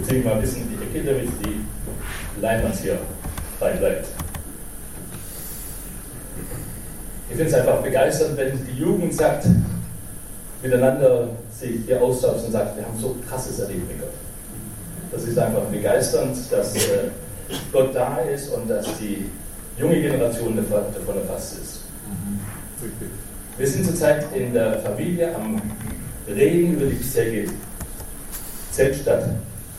deswegen mal ein bisschen in die Ecke, damit die Leinwand hier frei bleibt. Ich finde es einfach begeisternd, wenn die Jugend sagt, miteinander sich hier austauscht und sagt, wir haben so krasses Erleben mit Gott. Das ist einfach begeisternd, dass Gott da ist und dass die junge Generation davon erfasst ist. Wir sind zurzeit in der Familie am Reden über die bisherige Zeltstadt.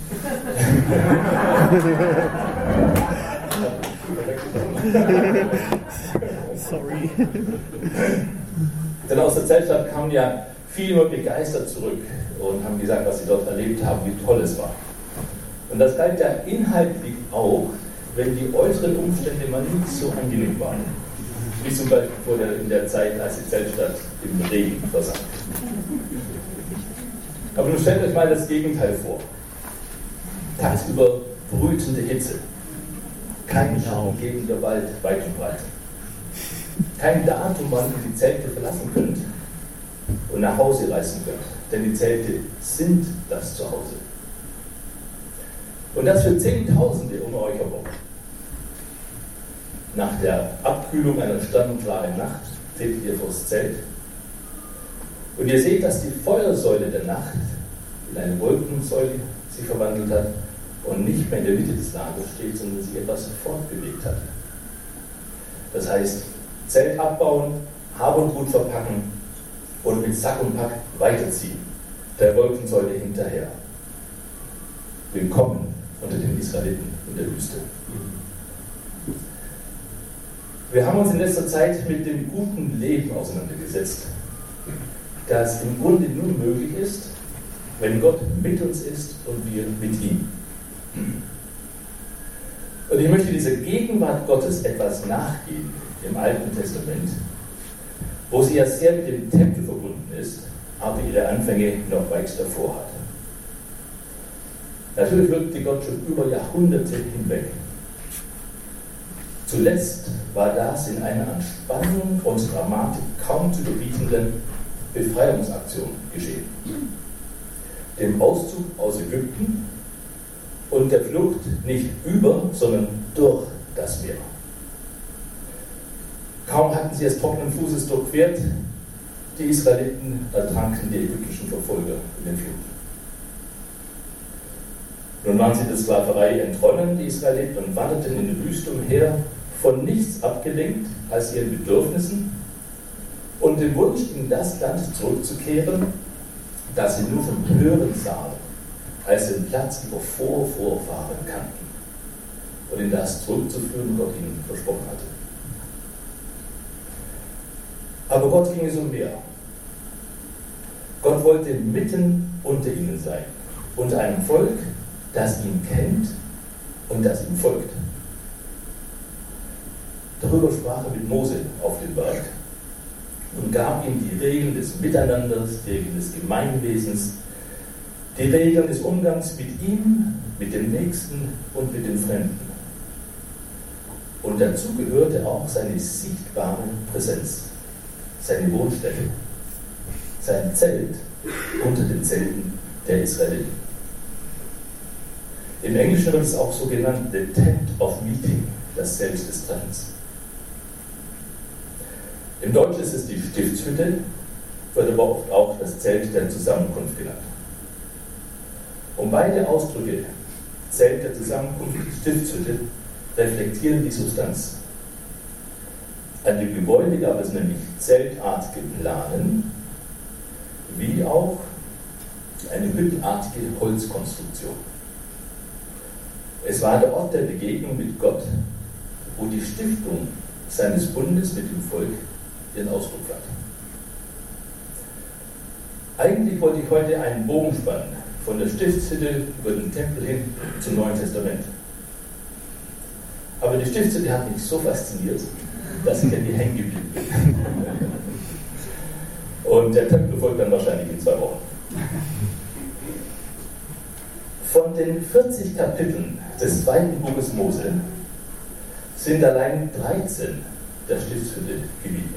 Sorry. Denn aus der Zeltstadt kamen ja viele begeistert zurück und haben gesagt, was sie dort erlebt haben, wie toll es war. Und das galt ja inhaltlich auch, wenn die äußeren Umstände mal nicht so angenehm waren. Wie zum Beispiel in der Zeit, als die Zeltstadt im Regen versank. Aber nun stellt euch mal das Gegenteil vor. Tagsüber brütende Hitze. Kein schaumgebender Wald weit und breit. Kein Datum, wann ihr die Zelte verlassen könnt und nach Hause reisen könnt. Denn die Zelte sind das Zuhause. Und das für Zehntausende um euch herum. Nach der Abkühlung einer sternenklaren Nacht tretet ihr vors Zelt und ihr seht, dass die Feuersäule der Nacht in eine Wolkensäule sich verwandelt hat und nicht mehr in der Mitte des Lagers steht, sondern sich etwas fortbewegt hat. Das heißt, Zelt abbauen, Hab und Gut verpacken und mit Sack und Pack weiterziehen, der Wolkensäule hinterher. Willkommen unter den Israeliten in der Wüste. Wir haben uns in letzter Zeit mit dem guten Leben auseinandergesetzt, das im Grunde nur möglich ist, wenn Gott mit uns ist und wir mit ihm. Und ich möchte dieser Gegenwart Gottes etwas nachgehen im Alten Testament, wo sie ja sehr mit dem Tempel verbunden ist, aber ihre Anfänge noch weit davor hat. Natürlich wirkte Gott schon über Jahrhunderte hinweg. Zuletzt war das in einer an Spannung und Dramatik kaum zu überbietenden Befreiungsaktion geschehen. Dem Auszug aus Ägypten und der Flucht nicht über, sondern durch das Meer. Kaum hatten sie es trockenen Fußes durchquert, die Israeliten ertranken die ägyptischen Verfolger in den Fluten. Nun waren sie der Sklaverei entronnen, die Israeliten, und wanderten in der Wüste umher, von nichts abgelenkt als ihren Bedürfnissen und dem Wunsch, in das Land zurückzukehren, das sie nur vom Hören sahen, als den Platz ihrer Vorfahren kannten und in das zurückzuführen, Gott ihnen versprochen hatte. Aber Gott ging es um mehr. Gott wollte mitten unter ihnen sein, unter einem Volk, das ihn kennt und das ihm folgt. Darüber sprach er mit Mose auf dem Berg und gab ihm die Regeln des Miteinanders, die Regeln des Gemeinwesens, die Regeln des Umgangs mit ihm, mit dem Nächsten und mit den Fremden. Und dazu gehörte auch seine sichtbare Präsenz, seine Wohnstätte, sein Zelt unter den Zelten der Israeliten. Im Englischen wird es auch so genannt, the Tent of Meeting, das Zelt des Treffens. Im Deutschen ist es die Stiftshütte, wird aber oft auch das Zelt der Zusammenkunft genannt. Und beide Ausdrücke, Zelt der Zusammenkunft und Stiftshütte, reflektieren die Substanz. An dem Gebäude gab es nämlich zeltartige Planen, wie auch eine hüttenartige Holzkonstruktion. Es war der Ort der Begegnung mit Gott, wo die Stiftung seines Bundes mit dem Volk ihren Ausdruck fand. Eigentlich wollte ich heute einen Bogen spannen, von der Stiftshütte über den Tempel hin zum Neuen Testament. Aber die Stiftshütte hat mich so fasziniert, dass ich an die hängen geblieben bin. Und der Tempel folgt dann wahrscheinlich in 2 Wochen. Von den 40 Kapiteln des 2. Buches Mose sind allein 13 der Stiftshütte gewidmet.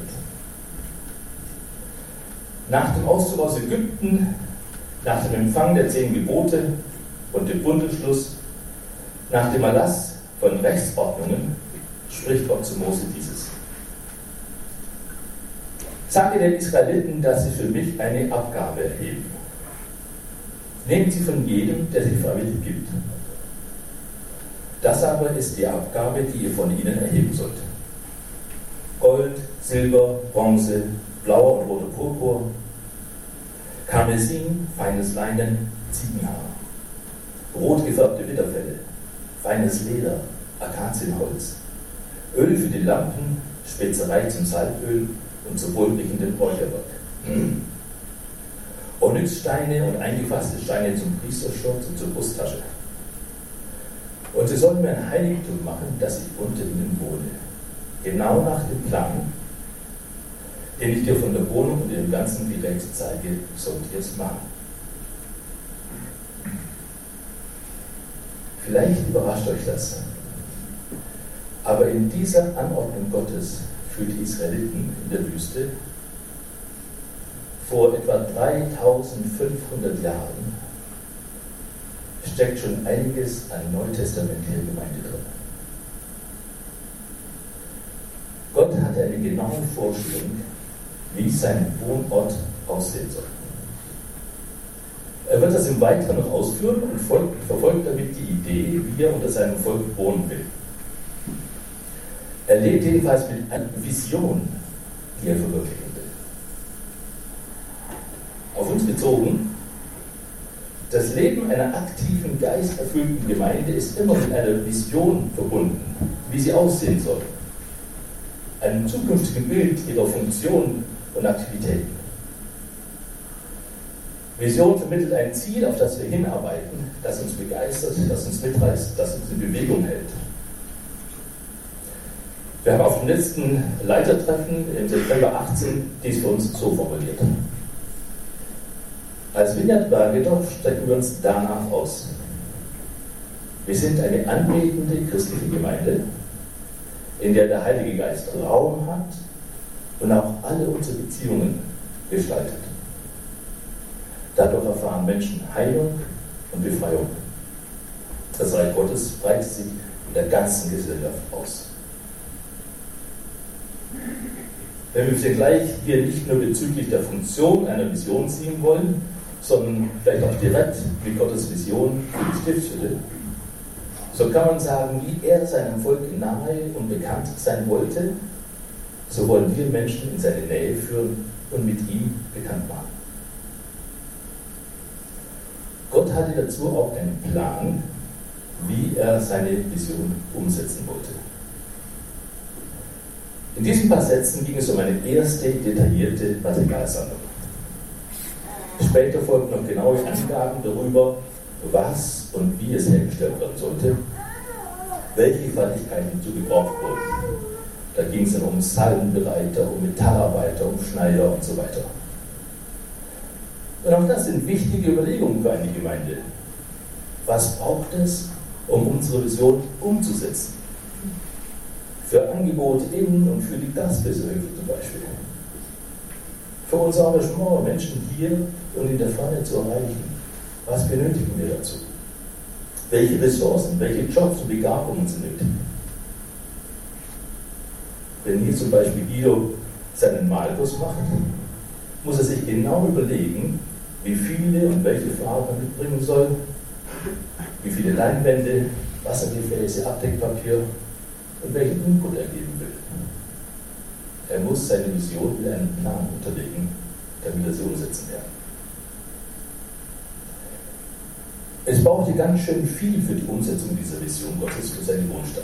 Nach dem Auszug aus Ägypten, nach dem Empfang der 10 Gebote Und im Bundesschluss, nach dem Erlass von Rechtsordnungen, spricht Gott zu Mose dieses: Sage den Israeliten, dass sie für mich eine Abgabe erheben. Nehmt sie von jedem, der sie freiwillig gibt. Das aber ist die Abgabe, die ihr von ihnen erheben sollt. Gold, Silber, Bronze, blauer und roter Purpur, Karmesin, feines Leinen, Ziegenhaar, rot gefärbte Widderfelle, feines Leder, Akazienholz, Öl für die Lampen, Spezerei zum Salböl und zur wohlriechenden Räucherwerk. Onyxsteine und eingefasste Steine zum Priesterschutz und zur Brusttasche. Und sie sollen mir ein Heiligtum machen, dass ich unter ihnen wohne. Genau nach dem Plan, den ich dir von der Wohnung und dem ganzen Gerät zeige, sollt ihr es machen. Vielleicht überrascht euch das. Aber in dieser Anordnung Gottes für die Israeliten in der Wüste vor etwa 3500 Jahren steckt schon einiges an neutestamentlicher Gemeinde drin. Gott hatte eine genaue Vorstellung, wie sein Wohnort aussehen soll. Er wird das im Weiteren noch ausführen und verfolgt damit die Idee, wie er unter seinem Volk wohnen will. Er lebt jedenfalls mit einer Vision, die er verwirklichen will. Auf uns bezogen: Das Leben einer aktiven, geisterfüllten Gemeinde ist immer mit einer Vision verbunden, wie sie aussehen soll. Einem zukünftigen Bild ihrer Funktion und Aktivitäten. Vision vermittelt ein Ziel, auf das wir hinarbeiten, das uns begeistert, das uns mitreißt, das uns in Bewegung hält. Wir haben auf dem letzten Leitertreffen im September 18 dies für uns so formuliert: Als Vineyard Bergedorf strecken wir uns danach aus. Wir sind eine anbetende christliche Gemeinde, in der der Heilige Geist Raum hat und auch alle unsere Beziehungen gestaltet. Dadurch erfahren Menschen Heilung und Befreiung. Das Reich Gottes breitet sich in der ganzen Gesellschaft aus. Wenn wir den Vergleich hier nicht nur bezüglich der Funktion einer Vision ziehen wollen, sondern vielleicht auch direkt mit Gottes Vision für die Stiftshütte, so kann man sagen, wie er seinem Volk nahe und bekannt sein wollte, so wollen wir Menschen in seine Nähe führen und mit ihm bekannt machen. Gott hatte dazu auch einen Plan, wie er seine Vision umsetzen wollte. In diesen paar Sätzen ging es um eine erste detaillierte Materialsammlung. Später folgten noch genaue Angaben darüber, was und wie es hergestellt werden sollte, welche Fertigkeiten zu gebraucht wurden. Da ging es dann um Salbenbereiter, um Metallarbeiter, um Schneider und so weiter. Und auch das sind wichtige Überlegungen für eine Gemeinde. Was braucht es, um unsere Vision umzusetzen? Für Angebote in und für die Gastwirte zum Beispiel. Für unser Engagement, Menschen hier und in der Ferne zu erreichen. Was benötigen wir dazu? Welche Ressourcen, welche Jobs und Begabungen sind nötig? Wenn hier zum Beispiel Guido seinen Malkurs macht, muss er sich genau überlegen, wie viele und welche Farben er mitbringen soll, wie viele Leinwände, Wassergefäße, Abdeckpapier und welchen Input er geben will. Er muss seine Vision mit einem Plan unterlegen, damit er sie umsetzen kann. Es brauchte ganz schön viel für die Umsetzung dieser Vision Gottes für seine Wohnstatt.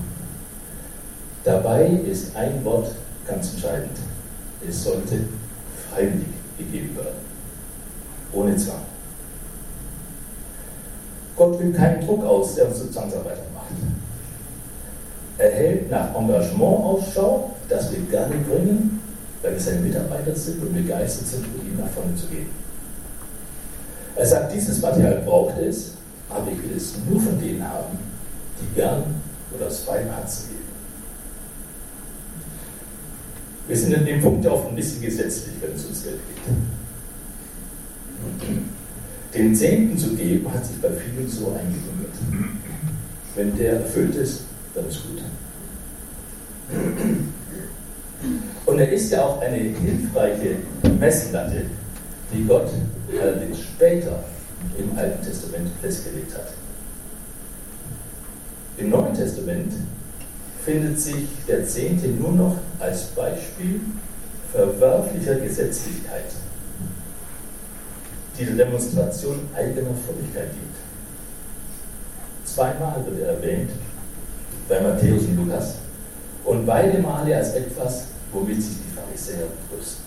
Dabei ist ein Wort ganz entscheidend. Es sollte freiwillig gegeben werden. Ohne Zwang. Gott will keinen Druck aus, der uns zu Zwangsarbeiter macht. Er hält nach Engagement Ausschau, das wir gerne bringen, weil wir seine Mitarbeiter sind und begeistert sind, mit ihm nach vorne zu gehen. Er sagt, dieses Material braucht es, aber ich will es nur von denen haben, die gern oder aus freiem Herzen geben. Wir sind in dem Punkt oft ein bisschen gesetzlich, wenn es ums Geld geht. Den Zehnten zu geben, hat sich bei vielen so eingebürgert. Wenn der erfüllt ist, dann ist gut. Und er ist ja auch eine hilfreiche Messlatte, die Gott allerdings später im Alten Testament festgelegt hat. Im Neuen Testament findet sich der Zehnte nur noch als Beispiel verwerflicher Gesetzlichkeit, die der Demonstration eigener Frömmigkeit dient. Zweimal wird er erwähnt, bei Matthäus und Lukas, und beide Male als etwas, womit sich die Pharisäer brüsten.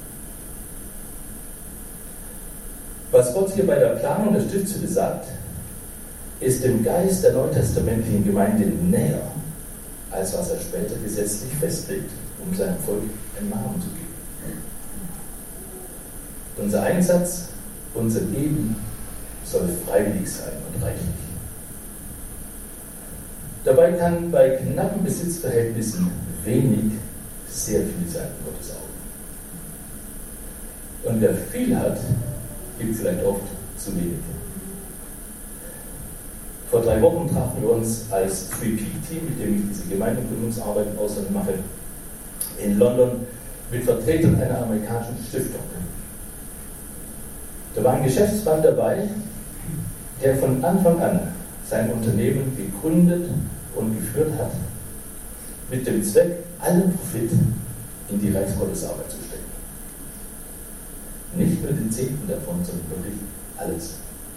Was Gott hier bei der Planung der Stiftshütte sagt, ist dem Geist der neutestamentlichen Gemeinde näher, als was er später gesetzlich festlegt, um seinem Volk einen Namen zu geben. Unser Einsatz, unser Geben soll freiwillig sein und reichlich. Dabei kann bei knappen Besitzverhältnissen wenig sehr viel sein in Gottes Augen. Und wer viel hat, gibt vielleicht oft zu wenig. Vor 3 Wochen trafen wir uns als 3P-Team, mit dem ich diese Gemeindegründungsarbeit im Ausland mache, in London mit Vertretern einer amerikanischen Stiftung. Da war ein Geschäftsmann dabei, der von Anfang an sein Unternehmen gegründet und geführt hat, mit dem Zweck, allen Profit in die Reichsgottesarbeit zu stecken. Nicht nur den Zehnten davon, sondern wirklich alles.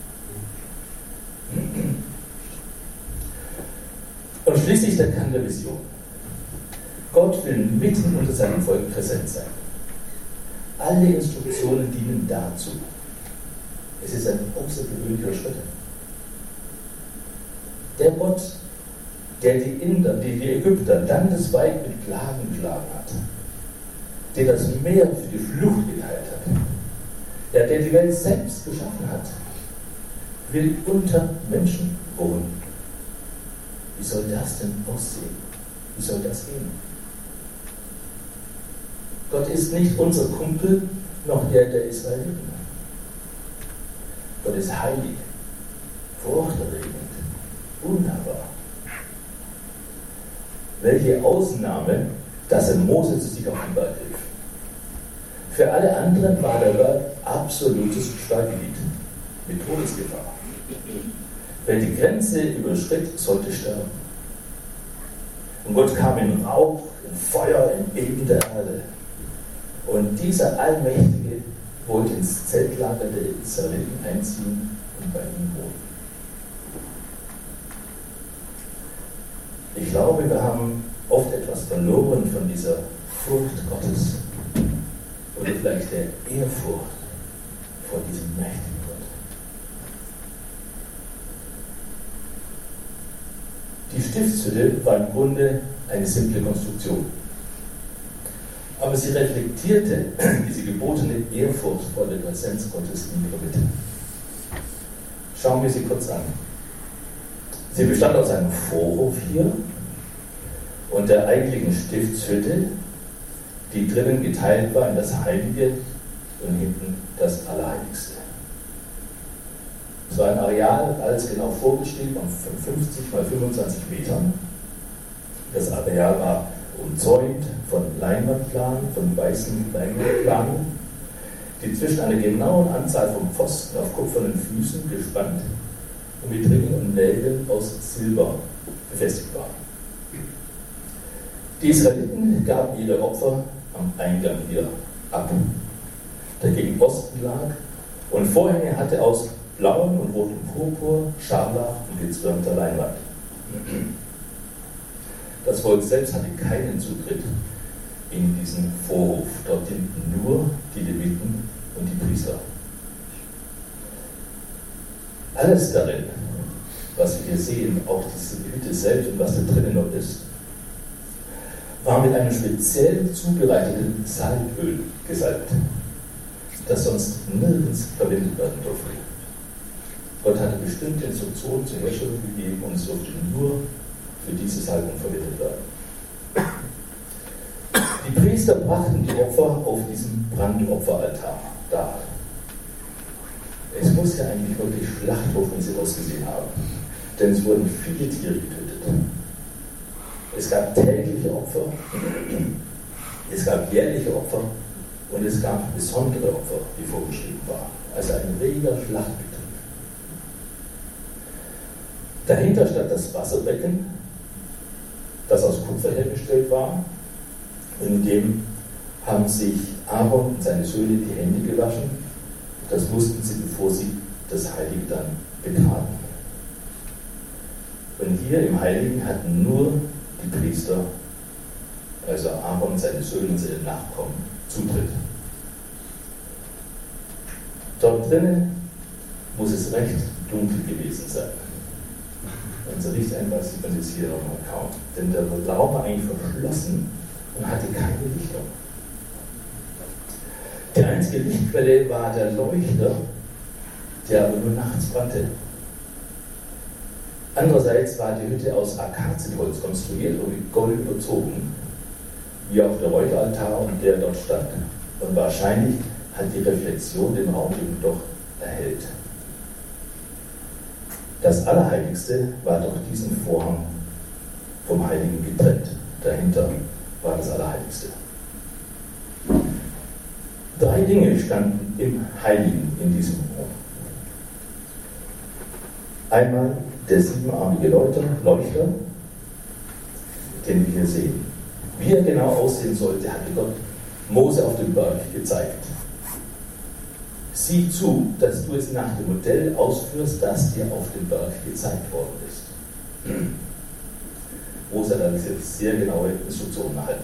Und schließlich der Kern der Vision. Gott will mitten unter seinem Volk präsent sein. Alle Instruktionen dienen dazu. Es ist ein außergewöhnlicher Schritt. Der Gott, der die Ägypter landesweit mit Plagen geschlagen hat, der das Meer für die Flucht geteilt hat, der die Welt selbst geschaffen hat, will unter Menschen wohnen. Wie soll das denn aussehen? Wie soll das gehen? Gott ist nicht unser Kumpel, noch der Israeliten. Gott ist heilig, furchterregend, unnahbar. Welche Ausnahme, dass er Mose zu sich auf den Berg rief. Für alle anderen war der Berg absolutes Steuergebiet mit Todesgefahr. Wer die Grenze überschritt, sollte sterben. Und Gott kam in Rauch, in Feuer, in Beben der Erde. Und dieser Allmächtige wollte ins Zeltlager der Israeliten einziehen und bei ihnen wohnen. Ich glaube, wir haben oft etwas verloren von dieser Furcht Gottes oder vielleicht der Ehrfurcht vor diesem mächtigen Gott. Die Stiftshütte war im Grunde eine simple Konstruktion. Aber sie reflektierte diese gebotene Ehrfurcht vor der Präsenz Gottes in ihrer Mitte. Schauen wir sie kurz an. Sie bestand aus einem Vorhof hier und der eigentlichen Stiftshütte, die drinnen geteilt war in das Heilige und hinten das Allerheiligste. Es war ein Areal, alles genau vorgeschrieben, von 50 mal 25 Metern. Das Areal war umzäunt von Leinwandplanen, von weißen Leinwandplanen, die zwischen einer genauen Anzahl von Pfosten auf kupfernen Füßen gespannt und mit Ringen und Nägeln aus Silber befestigt waren. Die Israeliten gaben ihre Opfer am Eingang hier ab, der gegen Osten lag und Vorhänge hatte aus blauem und rotem Purpur, Scharlach und gezwirnter Leinwand. Das Volk selbst hatte keinen Zutritt in diesen Vorhof, dort hinten nur die Leviten und die Priester. Alles darin, was wir hier sehen, auch diese Hütte selbst und was da drinnen noch ist, war mit einem speziell zubereiteten Salböl gesalbt, das sonst nirgends verwendet werden durfte. Gott hatte bestimmte Instruktionen zur Herstellung gegeben und es durfte nur für diese Salbung verwendet werden. Die Priester brachten die Opfer auf diesem Brandopferaltar dar. Es muss ja eigentlich wirklich schlachthofmäßig ausgesehen haben, denn es wurden viele Tiere getötet. Es gab tägliche Opfer, es gab jährliche Opfer und es gab besondere Opfer, die vorgeschrieben waren. Also ein reger Schlachtbetrieb. Dahinter stand das Wasserbecken, das aus Kupfer hergestellt war, in dem haben sich Aaron und seine Söhne die Hände gewaschen. Das mussten sie, bevor sie das Heilige dann betraten. Und hier im Heiligen hatten nur die Priester, also Aaron und seine Söhne und seine Nachkommen, Zutritt. Dort drinnen muss es recht dunkel gewesen sein. Wenn so nicht einfach sieht man das hier nochmal kaum. Denn der Raum war eigentlich verschlossen und hatte keine Lichter. Die einzige Lichtquelle war der Leuchter, der aber nur nachts brannte. Andererseits war die Hütte aus Akazienholz konstruiert und mit Gold überzogen, wie auch der Räucheraltar und der dort stand. Und wahrscheinlich hat die Reflexion den Raum eben doch erhellt. Das Allerheiligste war durch diesen Vorhang vom Heiligen getrennt. Dahinter war das Allerheiligste. 3 Dinge standen im Heiligen in diesem Raum. Einmal der 7-armige Leuchter, den wir hier sehen. Wie er genau aussehen sollte, hatte Gott Mose auf dem Berg gezeigt. Sieh zu, dass du es nach dem Modell ausführst, das dir auf dem Berg gezeigt worden ist. Mose hat dann sehr genaue Instruktionen erhalten.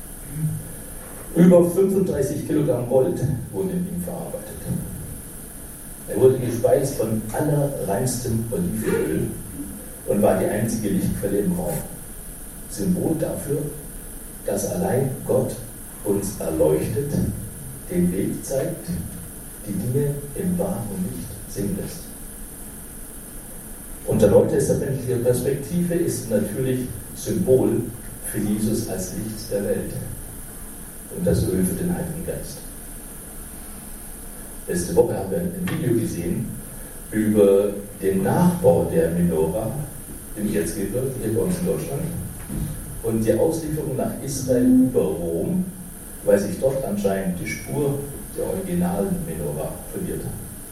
Über 35 Kilogramm Gold wurden in ihm verarbeitet. Er wurde gespeist von allerreinstem Olivenöl und war die einzige Lichtquelle im Raum. Symbol dafür, dass allein Gott uns erleuchtet, den Weg zeigt, die Dinge im wahren Licht sehen lässt. Und der neutestamentliche Perspektive ist natürlich Symbol für Jesus als Licht der Welt und das Öl für den Heiligen Geist. Letzte Woche haben wir ein Video gesehen über den Nachbau der Menorah im Erzgebirge hier bei uns in Deutschland und die Auslieferung nach Israel über Rom, weil sich dort anscheinend die Spur der originalen Menorah verliert.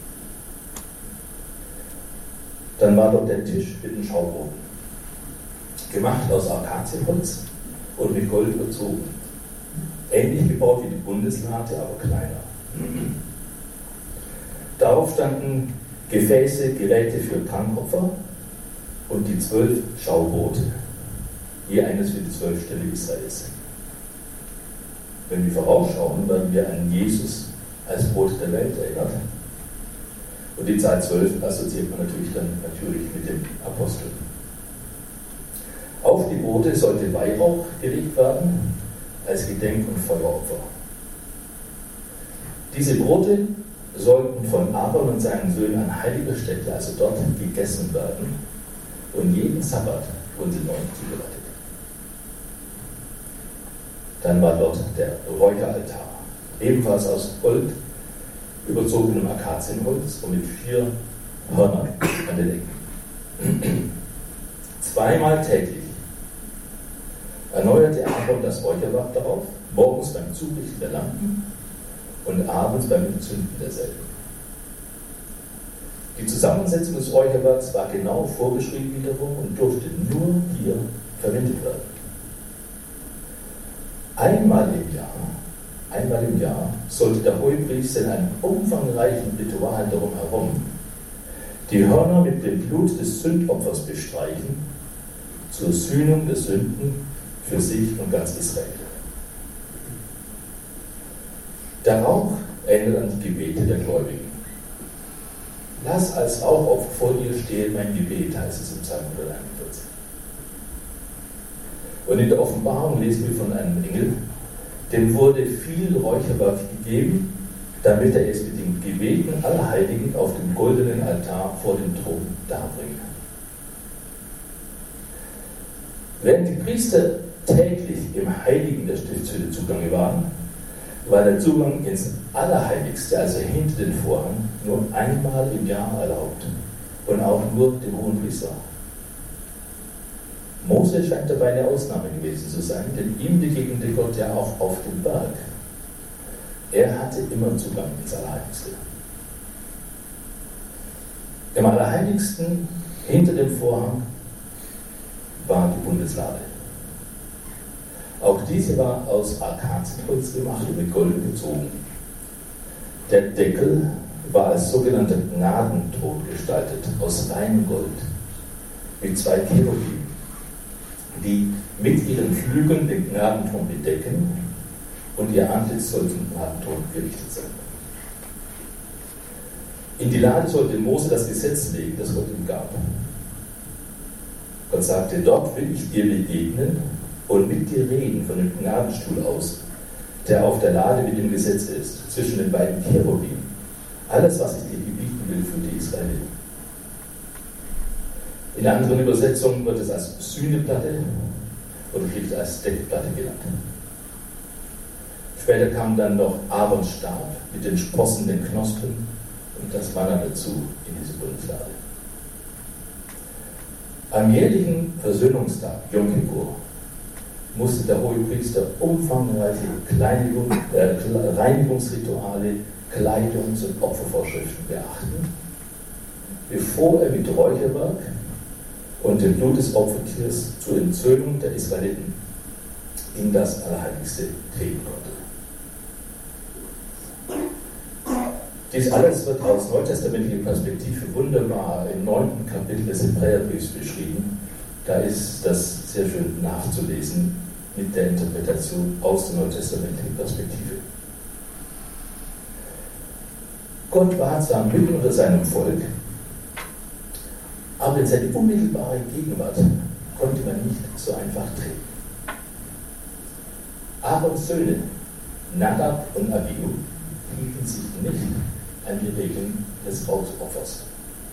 Dann war dort der Tisch mit den Schaubroten, gemacht aus Akazienholz und mit Gold überzogen. Ähnlich gebaut wie die Bundeslade, aber kleiner. Darauf standen Gefäße, Geräte für Trankopfer und die 12 Schaubrote, je eines für die 12 Stämme Israels. Wenn wir vorausschauen, werden wir an Jesus als Brot der Welt erinnert. Und die Zahl 12 assoziiert man natürlich mit dem Apostel. Auf die Brote sollte Weihrauch gelegt werden, als Gedenk- und Feueropfer. Diese Brote sollten von Aaron und seinen Söhnen an heiliger Stätte, also dort, gegessen werden. Und jeden Sabbat wurden sie neu zubereitet. Dann war dort der Räucheraltar, ebenfalls aus Gold, überzogenem Akazienholz und mit 4 Hörnern an den Ecken. 2-mal täglich erneuerte Aaron das Räucherwerk darauf, morgens beim Zurichten der Lampen und abends beim Entzünden derselben. Die Zusammensetzung des Räucherwerks war genau vorgeschrieben wiederum und durfte nur hier verwendet werden. Einmal im Jahr sollte der Hohepriester in einem umfangreichen Ritual darum herum die Hörner mit dem Blut des Sündopfers bestreichen, zur Sühnung der Sünden für sich und ganz Israel. Der Rauch erinnert an die Gebete der Gläubigen. Lass als Rauchopfer vor dir stehen mein Gebet, heißt es im Psalm 141. Und in der Offenbarung lesen wir von einem Engel, dem wurde viel Räucherwerk gegeben, damit er es mit den Gebeten aller Heiligen auf dem goldenen Altar vor dem Thron darbringe. Während die Priester täglich im Heiligen der Stiftshütte zugange waren, war der Zugang ins Allerheiligste, also hinter den Vorhang, nur einmal im Jahr erlaubt und auch nur dem Hohenpriester. Mose scheint dabei eine Ausnahme gewesen zu sein, denn ihm begegnete Gott ja auch auf dem Berg. Er hatte immer Zugang ins Allerheiligste. Im Allerheiligsten, hinter dem Vorhang, war die Bundeslade. Auch diese war aus Akazienholz gemacht und mit Gold bezogen. Der Deckel war als sogenannter Gnadenthron gestaltet, aus reinem Gold, mit 2 Cherubim, die mit ihren Flügeln den Gnadenthron bedecken und ihr Antlitz soll zum Gnadenthron gerichtet sein. In die Lade sollte Mose das Gesetz legen, das Gott ihm gab. Gott sagte, dort will ich dir begegnen und mit dir reden von dem Gnadenstuhl aus, der auf der Lade mit dem Gesetz ist, zwischen den beiden Cherubim. Alles, was ich dir gebieten will für die Israeliten. In anderen Übersetzungen wird es als Sühneplatte oder vielleicht als Deckplatte genannt. Später kam dann noch Aarons Stab mit den sprossenden Knospen und das war dann dazu in diese Bundeslade. Am jährlichen Versöhnungstag, Yom Kippur, musste der Hohepriester umfangreiche Reinigungsrituale, Kleidungs- und Opfervorschriften beachten, bevor er mit Räucherwerk und dem Blut des Opfertiers zur Entzöhnung der Israeliten in das Allerheiligste treten konnte. Dies alles wird aus neutestamentlicher Perspektive wunderbar im 9. Kapitel des Hebräerbriefs beschrieben. Da ist das sehr schön nachzulesen mit der Interpretation aus der neutestamentlichen Perspektive. Gott war zwar mitten unter seinem Volk, aber in seine unmittelbare Gegenwart konnte man nicht so einfach treten. Aarons Söhne, Nadab und Abihu, hielten sich nicht an die Regeln des Rauchopfers.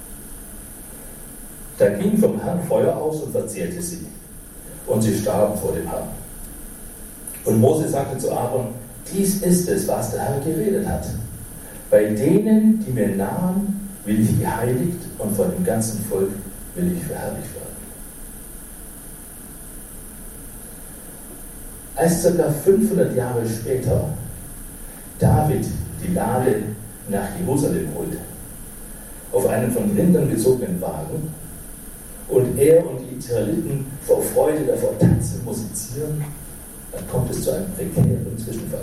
Da ging vom Herrn Feuer aus und verzehrte sie, und sie starben vor dem Herrn. Und Mose sagte zu Aaron, dies ist es, was der Herr geredet hat. Bei denen, die mir nahen, will ich geheiligt und vor dem ganzen Volk will ich verherrlicht werden. Als ca. 500 Jahre später David die Lade nach Jerusalem holte, auf einem von Rindern gezogenen Wagen, und er und die Israeliten vor Freude davor tanzen, musizieren, dann kommt es zu einem prekären Zwischenfall.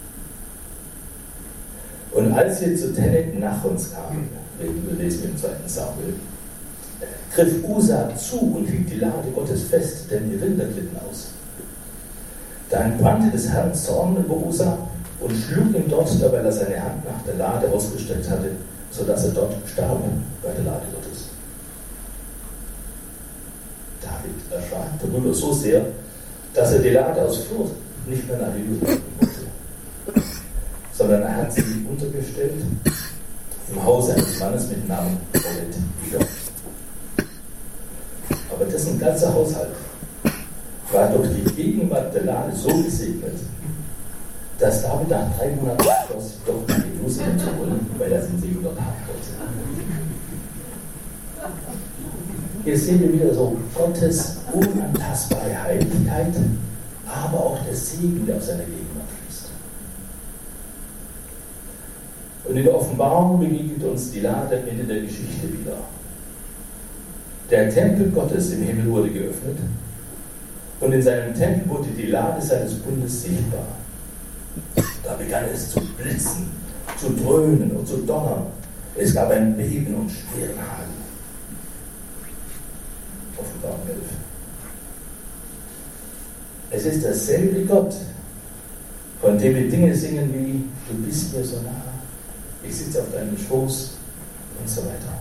Und als wir zu Tenet Nachons kamen, wir lesen im 2. Samuel, griff Usa zu und hielt die Lade Gottes fest, denn die Rinder glitten aus. Da entbrannte des Herrn Zorn über Usa und schlug ihn dort, weil er seine Hand nach der Lade ausgestreckt hatte, sodass er dort starb bei der Lade Gottes. David erschrak darüber so sehr, dass er die Lade aus Furcht nicht mehr nach Jerusalem wollte, sondern er hat sie untergestellt im Hause eines Mannes mit Namen Obed-Edom. Aber dessen ganzer Haushalt war durch die Gegenwart der Lade so gesegnet, dass David nach 3 Monaten beschloss, doch nach Jerusalem zu wollen, weil er den Segen dort haben wollte. Hier sehen wir wieder so Gottes unantastbare Heiligkeit, aber auch der Segen, der aus seiner Gegenwart fließt. Und in der Offenbarung begegnet uns die Lade am Ende der Geschichte wieder. Der Tempel Gottes im Himmel wurde geöffnet und in seinem Tempel wurde die Lade seines Bundes sichtbar. Da begann es zu blitzen, zu dröhnen und zu donnern. Es gab ein Beben und schweren Hagel. Offenbarung 11. Es ist derselbe Gott, von dem wir Dinge singen wie, du bist mir so nah, ich sitze auf deinem Schoß und so weiter.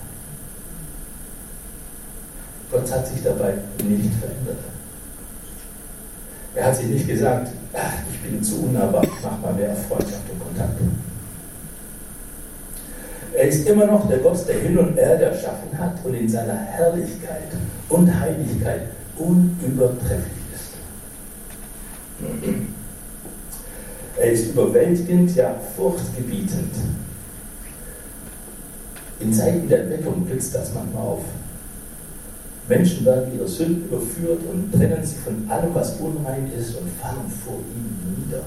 Gott hat sich dabei nicht verändert. Er hat sich nicht gesagt, ach, ich bin zu unnahbar, ich mache mal mehr Freundschaft und Kontakt. Er ist immer noch der Gott, der Himmel und Erde erschaffen hat und in seiner Herrlichkeit und Heiligkeit unübertrefflich ist. Er ist überwältigend, ja furchtgebietend. In Zeiten der Erweckung blitzt das manchmal auf. Menschen werden ihrer Sünden überführt und trennen sich von allem, was unrein ist, und fallen vor ihm nieder.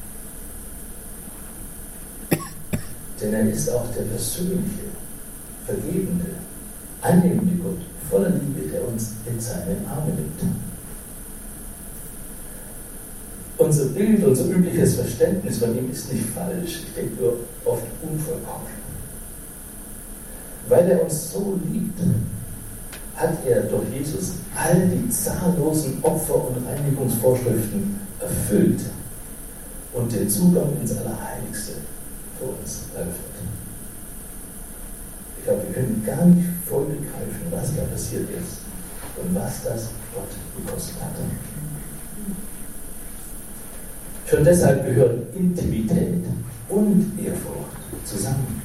Denn er ist auch der persönliche, vergebende, annehmende Gott, voller Liebe, der uns in seine Arme nimmt. Unser Bild, unser übliches Verständnis von ihm ist nicht falsch, ich denke nur oft unvollkommen. Weil er uns so liebt, hat er durch Jesus all die zahllosen Opfer- und Reinigungsvorschriften erfüllt und den Zugang ins Allerheiligste für uns eröffnet. Ich glaube, wir können gar nicht voll begreifen, was da passiert ist und was das Gott gekostet hat. Schon deshalb gehören Intimität und Ehrfurcht zusammen.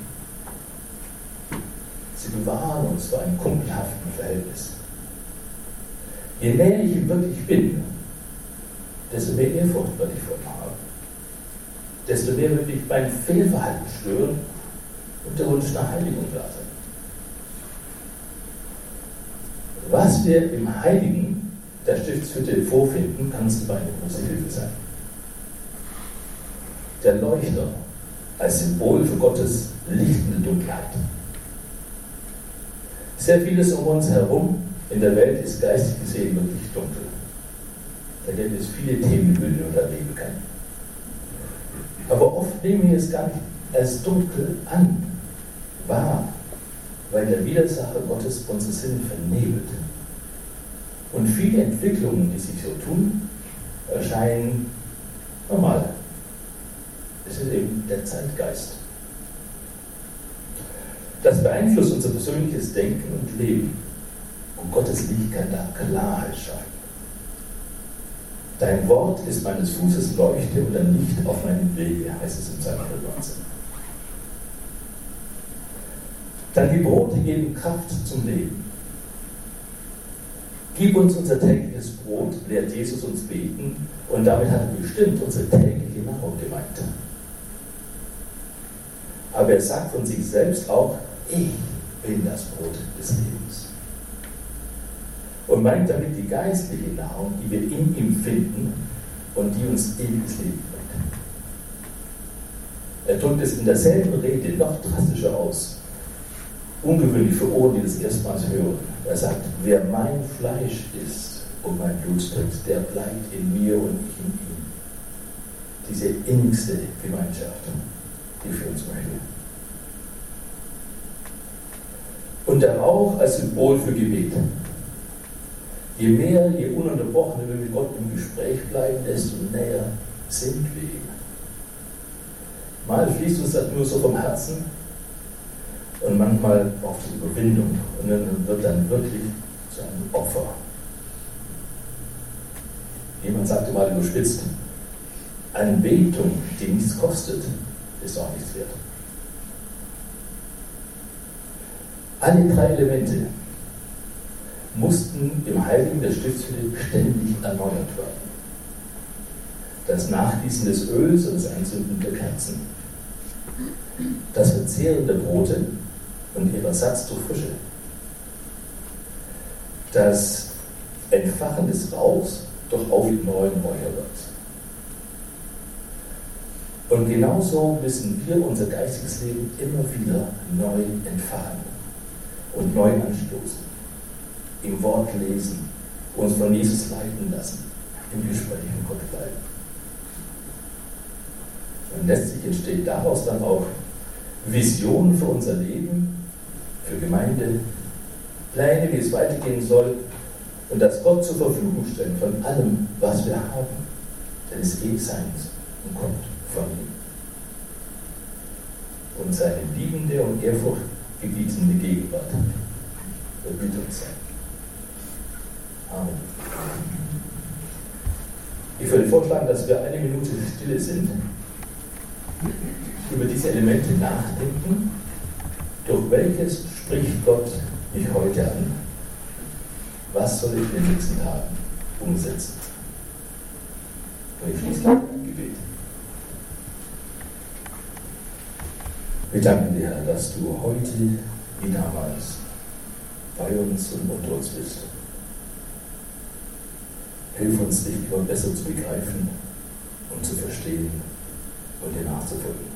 Sie bewahren uns vor einem kumpelhaften Verhältnis. Je näher ich ihm wirklich bin, desto mehr Ehrfurcht werde ich vor ihm haben. Desto mehr wird mich mein Fehlverhalten stören und der Wunsch nach Heiligung da sein. Was wir im Heiligen der Stiftshütte vorfinden, kann uns dabei eine große Hilfe sein. Der Leuchter als Symbol für Gottes lichtende Dunkelheit. Sehr vieles um uns herum in der Welt ist geistig gesehen wirklich dunkel. Da gibt es viele Themengebilde oder Leben kennen. Aber oft nehmen wir es gar nicht als dunkel an, wahr, weil der Widersacher Gottes unsere Sinne vernebelt. Und viele Entwicklungen, die sich so tun, erscheinen normal. Es ist eben der Zeitgeist. Das beeinflusst unser persönliches Denken und Leben. Und Gottes Licht kann da Klarheit schaffen. Dein Wort ist meines Fußes Leuchte und ein Licht auf meinem Wege, heißt es im Psalm 119. Dann die Brote geben Kraft zum Leben. Gib uns unser tägliches Brot, lehrt Jesus uns beten, und damit hat er bestimmt unsere tägliche Nahrung gemeint. Aber er sagt von sich selbst auch, ich bin das Brot des Lebens. Und meint damit die geistliche Nahrung, die wir in ihm finden und die uns ewiges Leben bringt. Er drückt es in derselben Rede noch drastischer aus. Ungewöhnlich für Ohren, die das erstmals hören. Er sagt, wer mein Fleisch isst und mein Blut trinkt, der bleibt in mir und ich in ihm. Diese innigste Gemeinschaft, die für uns möchte. Und der Rauch als Symbol für Gebet. Je mehr, je ununterbrochener wir mit Gott im Gespräch bleiben, desto näher sind wir ihm. Mal fließt uns das nur so vom Herzen und manchmal braucht es Überwindung und dann wird dann wirklich zu einem Opfer. Jemand sagte mal überspitzt, Anbetung, die nichts kostet, ist auch nichts wert. Alle drei Elemente mussten im Heiligen der Stiftshütte ständig erneuert werden. Das Nachgießen des Öls und das Anzünden der Kerzen. Das Verzehren der Brote und ihr Ersatz durch Frische. Das Entfachen des Rauchs durch neuen Räucherwerks. Und genauso müssen wir unser geistiges Leben immer wieder neu entfachen und neu anstoßen. Im Wort lesen, uns von Jesus leiten lassen, im Gespräch mit Gott bleiben. Und letztlich entsteht daraus dann auch Visionen für unser Leben, für Gemeinde, Pläne, wie es weitergehen soll und das Gott zur Verfügung stellen von allem, was wir haben, denn es geht seins und kommt von ihm. Und seine liebende und ehrfurchtgebietende Gegenwart wird mit uns sein. Amen. Ich würde vorschlagen, dass wir eine Minute Stille sind, über diese Elemente nachdenken. Durch welches spricht Gott mich heute an? Was soll ich in den nächsten Tagen umsetzen? Und ich schließe mit einem Gebet. Wir danken dir, Herr, dass du heute wie damals bei uns und unter uns bist. Hilf uns, dich immer besser zu begreifen und zu verstehen und dir nachzufolgen.